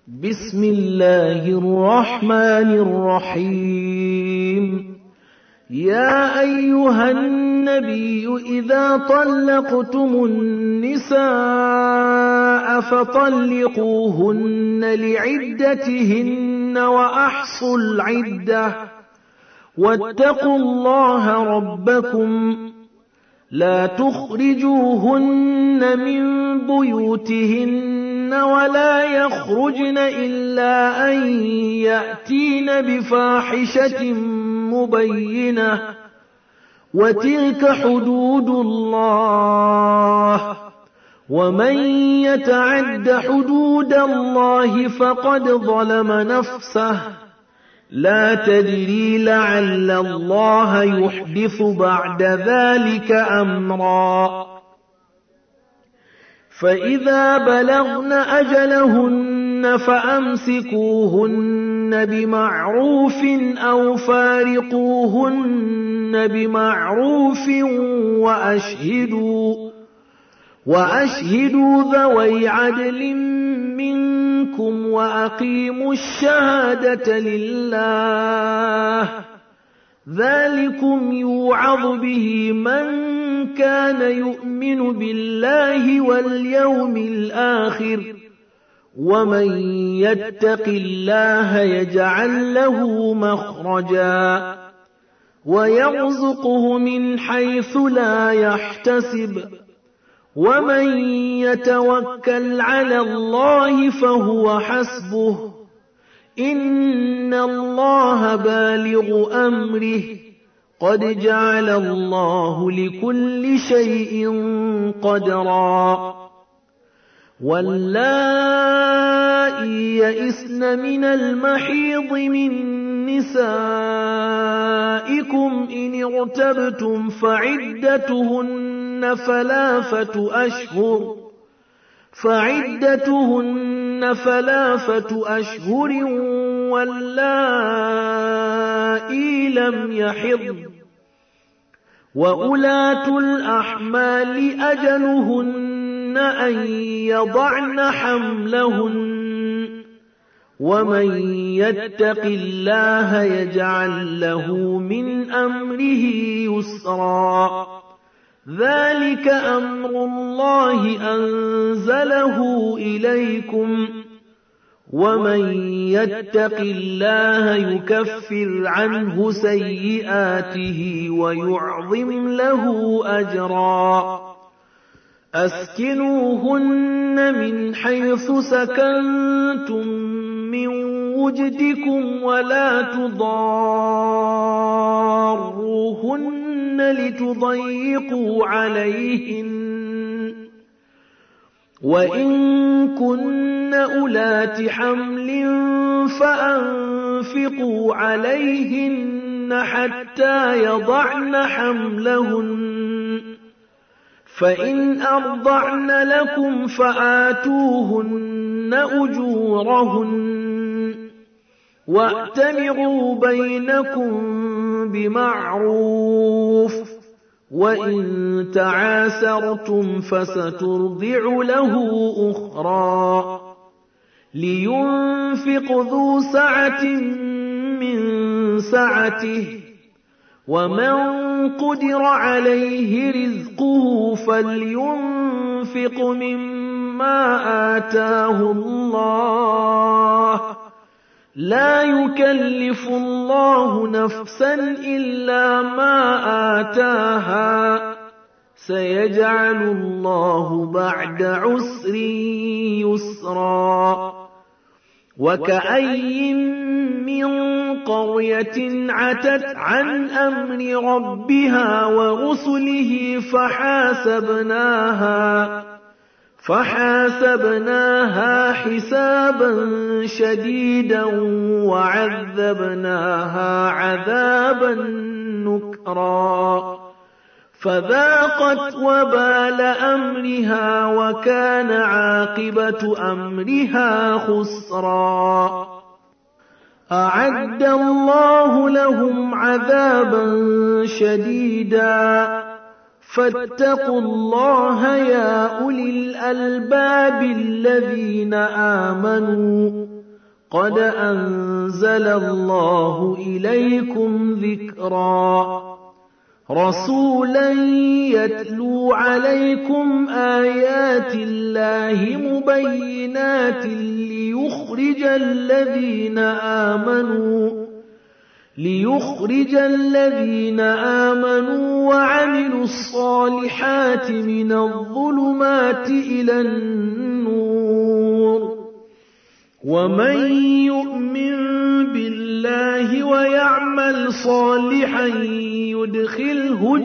بسم الله الرحمن الرحيم. يا أيها النبي إذا طلقتم النساء فطلقوهن لعدتهن وأحصوا العدة واتقوا الله ربكم لا تخرجوهن من بيوتهن ولا يخرجن إلا أن يأتين بفاحشة مبينة وتلك حدود الله ومن يتعد حدود الله فقد ظلم نفسه لا تدري لعل الله يحدث بعد ذلك أمرا. فإذا بلغن أجلهن فأمسكوهن بمعروف أو فارقوهن بمعروف وأشهدوا ذوي عدل منكم وأقيموا الشهادة لله ذلكم يوعظ به من كان يؤمن بالله واليوم الآخر ومن يتق الله يجعل له مخرجا ويرزقه من حيث لا يحتسب ومن يتوكل على الله فهو حسبه إن الله بالغ أمره قد جعل الله لكل شيء قدرا. واللائي يئسن من المحيض من نسائكم إن ارتبتم فعدتهن ثلاثة أشهر واللائي لم يحضن وأولاة الأحمال أجلهن أن يضعن حملهن ومن يتق الله يجعل له من أمره يسرا ذلك أمر الله أنزله إليكم ومن يتق الله يكفر عنه سيئاته ويعظم له أجرا. أسكنوهن من حيث سكنتم من وجدكم ولا تضاروهن لتضيقوا عليهن وإن كن أولات حمل فأنفقوا عليهن حتى يضعن حملهن فإن أرضعن لكم فآتوهن أجورهن وأتمروا بينكم بمعروف وإن تعاسرتم فسترضع له أخرى لينفق ذو سعة من سعته ومن قدر عليه رزقه فلينفق مما آتاه الله لا يكلف الله نفسا إلا ما آتاها سيجعل الله بعد عسر يسرا. وكأي من قرية عتت عن أمر ربها ورسله فحاسبناها حسابا شديدا وعذبناها عذابا نكرا فذاقت وبال أمرها وكان عاقبة أمرها خسرا. أعد الله لهم عذابا شديدا فاتقوا الله يا أولي الألباب الذين آمنوا قد أنزل الله إليكم ذكرا رسولا يتلو عليكم آيات الله مبينات ليخرج الذين آمنوا وعملوا الصالحات من الظلمات إلى النور ومن يؤمن بالله ويعمل صالحا يدخله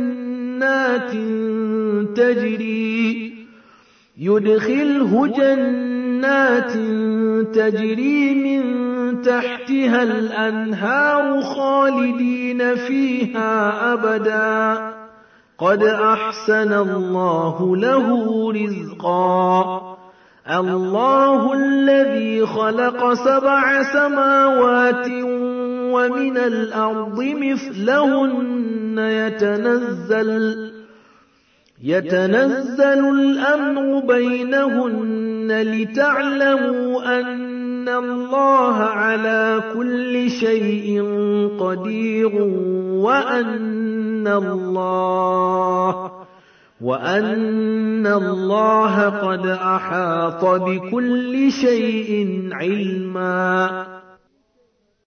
جنات تجري من تحتها الأنهار خالدين فيها أبدا قد أحسن الله له رزقا الله الذي خلق 7 سماوات ومن الأرض مثلهن يتنزل الأمر بينهن لتعلموا أن الله على كل شيء قدير وأن الله قد أحاط بكل شيء علما